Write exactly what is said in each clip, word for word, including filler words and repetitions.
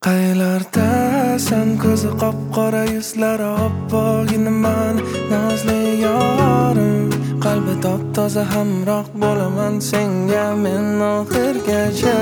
Qaylardasan ko'zi qop-qora yuzlari oppoq iniman nozli yorim qalbi top-toza hamroh bo'laman senga men oxirgacha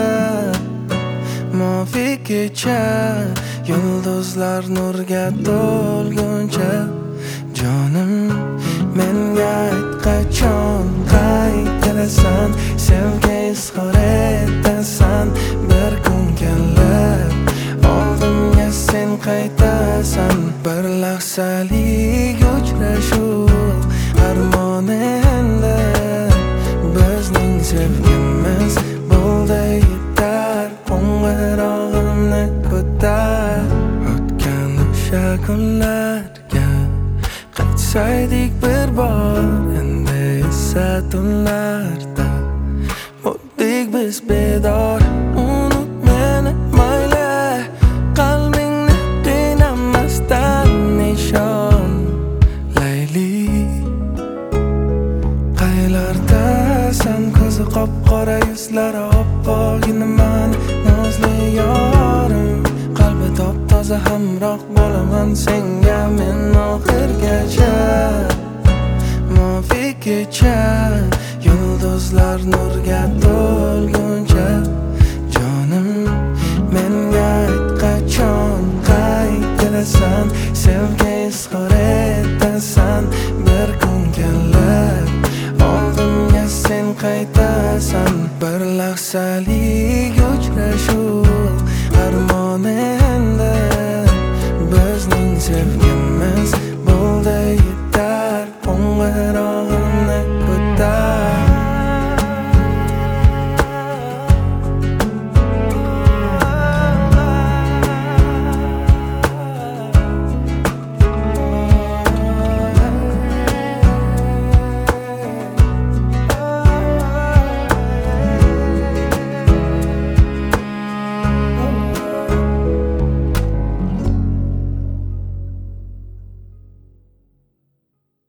Mavi kecha yulduzlar nurga to'lguncha jonim menga ayt qachon qaytasan sevgi izhor etasan bir kun kelib oldimga sen qaytasan bir lahzalik uchrashuv armon endi bizning sevgimiz bo'ldi yetar qo'ng'irog'imni ko'tar o'tgan o'sha kunlarga qaytsaydik bir bor endi esa tunlarda bo'ldik biz bedor unut meni mayli qalbingni qiynamasdan nishon layli qaylardasan ko'zi qop-qora yuzlari oppoq iniman nozli yorim qalbi top-toza hamroh bo'laman senga men oxirgacha Mavi kecha yulduzlar nurga to'lguncha